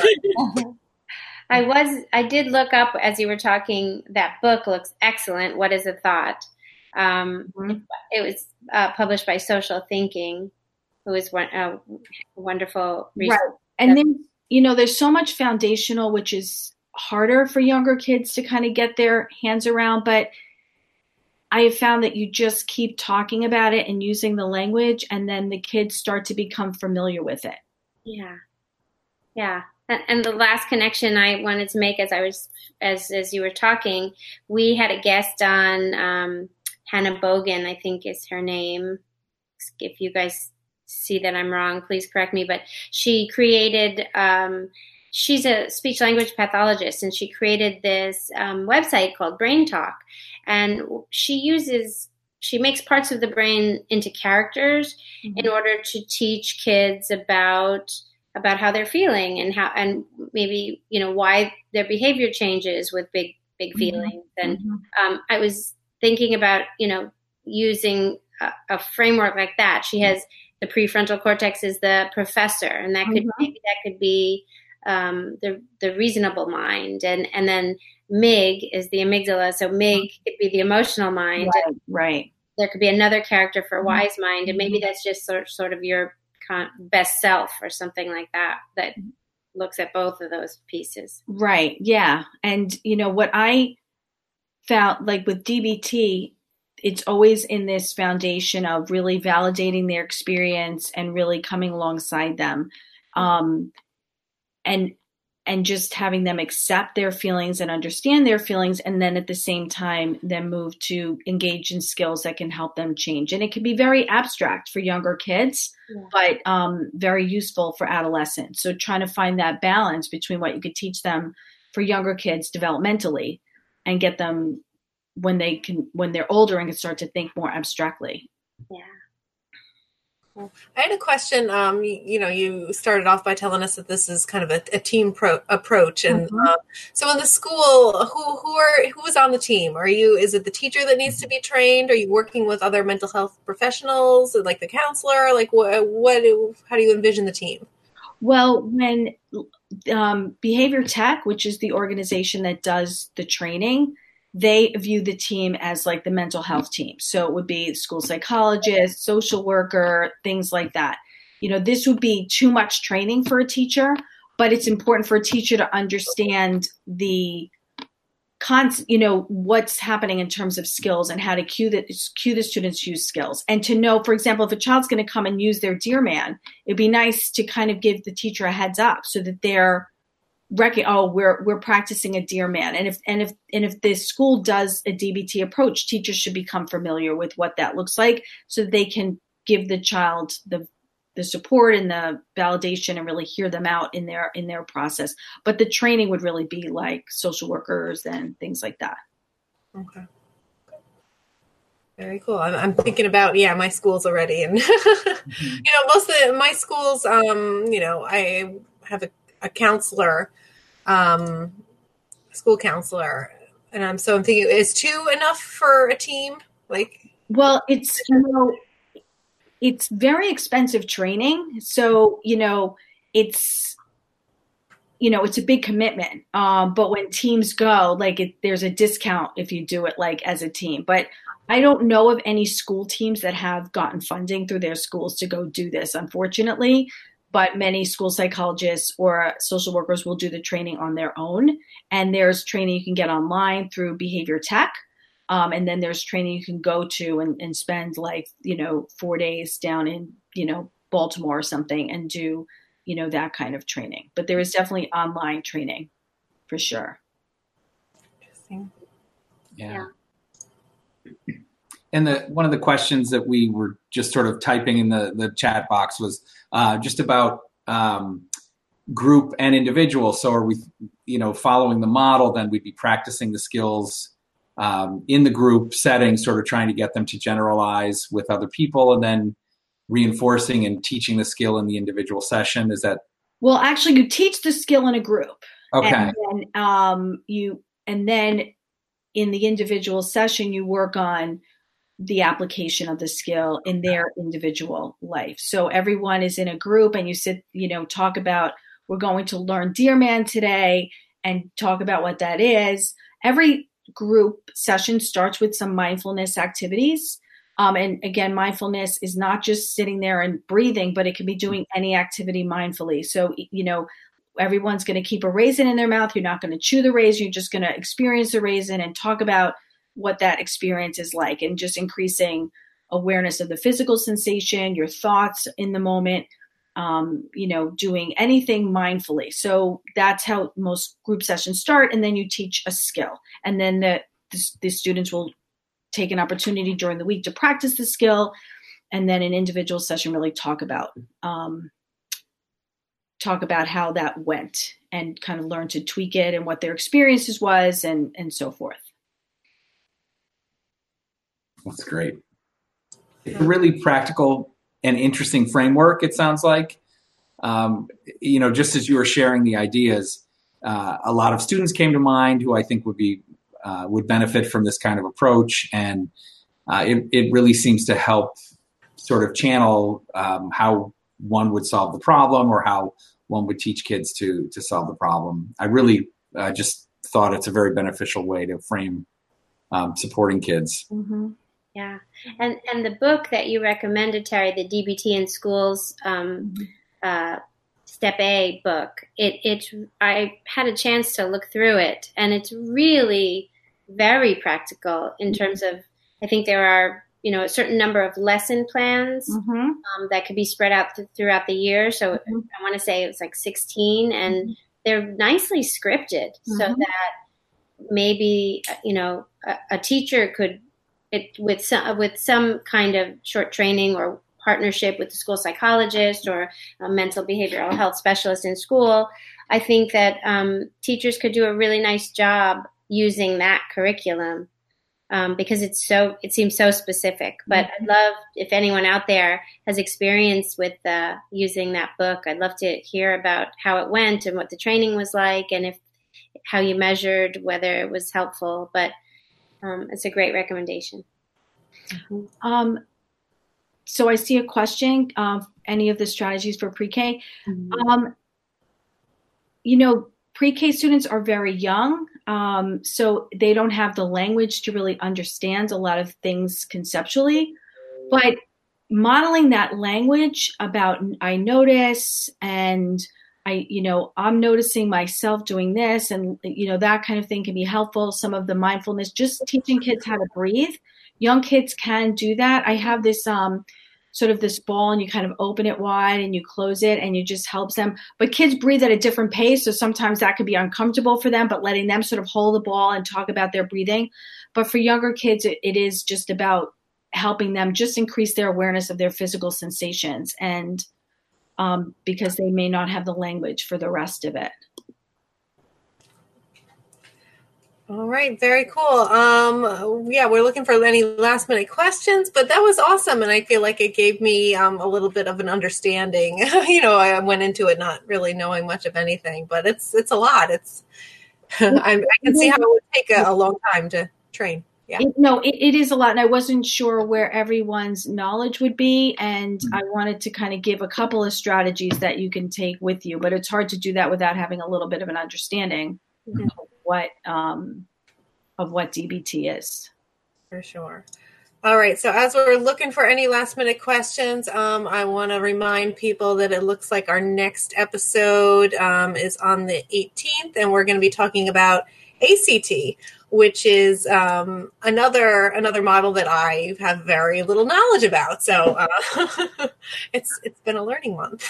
Speaker 2: I was. I did look up as you were talking. That book looks excellent. What is a thought? Um,
Speaker 4: Mhm.
Speaker 2: It was uh, published by Social Thinking. It was one a wonderful resource.
Speaker 4: Right. And then, you know, there's so much foundational, which is harder for younger kids to kind of get their hands around. But I have found that you just keep talking about it and using the language, and then the kids start to become familiar with it.
Speaker 2: Yeah. Yeah. And, and the last connection I wanted to make as I was, as, as you were talking, we had a guest on, um, Hannah Bogan, I think is her name. If you guys see that I'm wrong, please correct me, but she created, um, she's a speech language pathologist, and she created this um, website called Brain Talk. And she uses, she makes parts of the brain into characters mm-hmm. in order to teach kids about, about how they're feeling and how, and maybe, you know, why their behavior changes with big, big mm-hmm. feelings. And mm-hmm. um, I was thinking about, you know, using a, a framework like that. She has the prefrontal cortex is the professor, and that could mm-hmm. maybe that could be um, the the reasonable mind, and and then M I G is the amygdala. So M I G could be the emotional mind.
Speaker 4: Right. right.
Speaker 2: There could be another character for wise mind, and maybe that's just sort sort of your con- best self or something like that that looks at both of those pieces.
Speaker 4: Right. Yeah. And you know what I found, like with D B T, it's always in this foundation of really validating their experience and really coming alongside them. Um, and, and just having them accept their feelings and understand their feelings. And then at the same time, then move to engage in skills that can help them change. And it can be very abstract for younger kids, yeah. but um, very useful for adolescents. So trying to find that balance between what you could teach them for younger kids developmentally and get them when they can, when they're older and can start to think more abstractly.
Speaker 2: Yeah.
Speaker 1: I had a question. Um, you, you know, you started off by telling us that this is kind of a, a team pro- approach, and mm-hmm. uh, so in the school, who who are who is on the team? Are you? Is it the teacher that needs to be trained? Are you working with other mental health professionals, like the counselor? Like what? What? How do you envision the team?
Speaker 4: Well, when um, Behavior Tech, which is the organization that does the training, they view the team as like the mental health team. So it would be school psychologist, social worker, things like that. You know, this would be too much training for a teacher, but it's important for a teacher to understand the cons, you know, what's happening in terms of skills and how to cue the, cue the students use skills. And to know, for example, if a child's going to come and use their Dear Man, it'd be nice to kind of give the teacher a heads up so that they're Rec- oh, we're we're practicing a Dear Man, and if and if and if the school does a D B T approach, teachers should become familiar with what that looks like, so that they can give the child the the support and the validation, and really hear them out in their in their process. But the training would really be like social workers and things like that.
Speaker 1: Okay. Very cool. I'm, I'm thinking about, yeah, my schools already, and mm-hmm. you know, most of the, my schools, um, you know, I have a, a counselor. Um, school counselor, and I'm so I'm thinking, is two enough for a team? Like,
Speaker 4: well, it's you know, it's very expensive training, so you know, it's you know, it's a big commitment. Um, but when teams go, like, it, there's a discount if you do it like as a team. But I don't know of any school teams that have gotten funding through their schools to go do this, unfortunately. But many school psychologists or social workers will do the training on their own. And there's training you can get online through Behavior Tech. Um, and then there's training you can go to and, and spend like, you know, four days down in, you know, Baltimore or something and do, you know, that kind of training. But there is definitely online training for sure.
Speaker 1: Interesting.
Speaker 3: Yeah. yeah. And the one of the questions that we were just sort of typing in the, the chat box was uh, just about um, group and individual. So are we, you know, following the model, then we'd be practicing the skills um, in the group setting, sort of trying to get them to generalize with other people, and then reinforcing and teaching the skill in the individual session. Is that?
Speaker 4: Well, actually you teach the skill in a group.
Speaker 3: Okay.
Speaker 4: And then, um, you, and then in the individual session, you work on the application of the skill in their individual life. So everyone is in a group and you sit, you know, talk about, we're going to learn Dear Man today and talk about what that is. Every group session starts with some mindfulness activities. Um, and again, mindfulness is not just sitting there and breathing, but it can be doing any activity mindfully. So, you know, everyone's going to keep a raisin in their mouth. You're not going to chew the raisin. You're just going to experience the raisin and talk about what that experience is like, and just increasing awareness of the physical sensation, your thoughts in the moment, um, you know, doing anything mindfully. So that's how most group sessions start. And then you teach a skill, and then the, the, the students will take an opportunity during the week to practice the skill. And then an individual session really talk about, um, talk about how that went and kind of learn to tweak it and what their experiences was, and, and so forth.
Speaker 3: That's great. It's a really practical and interesting framework, it sounds like. Um, you know, just as you were sharing the ideas, uh, a lot of students came to mind who I think would be uh, would benefit from this kind of approach. And uh, it, it really seems to help sort of channel um, how one would solve the problem, or how one would teach kids to to solve the problem. I really uh, just thought it's a very beneficial way to frame um, supporting kids.
Speaker 4: Mm-hmm.
Speaker 2: Yeah. And and the book that you recommended, Terry, the D B T in Schools, um, uh, Step A book, it, it, I had a chance to look through it, and it's really very practical in terms of, I think there are, you know, a certain number of lesson plans
Speaker 4: Mm-hmm.
Speaker 2: um, that could be spread out th- throughout the year. So
Speaker 4: Mm-hmm.
Speaker 2: I want to say it was like sixteen, and
Speaker 4: Mm-hmm.
Speaker 2: they're nicely scripted so
Speaker 4: Mm-hmm.
Speaker 2: that maybe, you know, a, a teacher could, It, with some with some kind of short training or partnership with the school psychologist or a mental behavioral health specialist in school, I think that um, teachers could do a really nice job using that curriculum um, because it's so it seems so specific. But I'd love, if anyone out there has experience with uh, using that book, I'd love to hear about how it went and what the training was like, and if how you measured whether it was helpful. But Um, it's a great recommendation.
Speaker 4: Um, so I see a question of any of the strategies for pre-K.
Speaker 2: Mm-hmm.
Speaker 4: Um, you know, pre-K students are very young, um, so they don't have the language to really understand a lot of things conceptually. But modeling that language about I notice, and I, you know, I'm noticing myself doing this, and, you know, that kind of thing can be helpful. Some of the mindfulness, just teaching kids how to breathe. Young kids can do that. I have this um, sort of this ball, and you kind of open it wide and you close it, and it just helps them. But kids breathe at a different pace, so sometimes that could be uncomfortable for them, but letting them sort of hold the ball and talk about their breathing. But for younger kids, it, it is just about helping them just increase their awareness of their physical sensations, and Um, because they may not have the language for the rest of it.
Speaker 1: All right, very cool. Um, yeah, we're looking for any last minute questions, but that was awesome. And I feel like it gave me um, a little bit of an understanding. you know, I went into it not really knowing much of anything, but it's it's a lot. It's I, I can see how it would take a, a long time to train. Yeah.
Speaker 4: It, no, it, it is a lot. And I wasn't sure where everyone's knowledge would be. And mm-hmm. I wanted to kind of give a couple of strategies that you can take with you, but it's hard to do that without having a little bit of an understanding mm-hmm. of what, um, of what D B T is.
Speaker 1: For sure. All right. So as we're looking for any last minute questions, um, I want to remind people that it looks like our next episode um, is on the eighteenth, and we're going to be talking about A C T, which is um, another another model that I have very little knowledge about. So uh, it's it's been a learning month.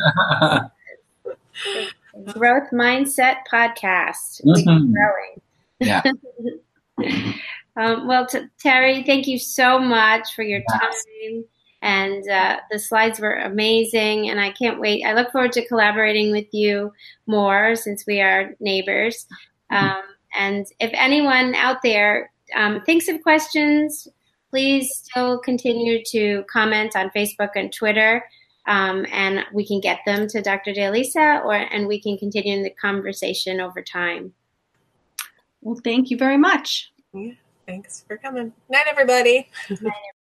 Speaker 2: Growth Mindset Podcast. We keep
Speaker 3: Mhm.
Speaker 2: growing.
Speaker 3: Yeah.
Speaker 2: Um, well, t- Terry, thank you so much for your
Speaker 3: Yes.
Speaker 2: time. And uh, the slides were amazing. And I can't wait. I look forward to collaborating with you more since we are neighbors. Um, and if anyone out there um, thinks of questions, please still continue to comment on Facebook and Twitter. Um, and we can get them to Doctor DeLisa, or and we can continue the conversation over time.
Speaker 4: Well, thank you very much.
Speaker 1: Yeah, thanks for coming. Night, everybody.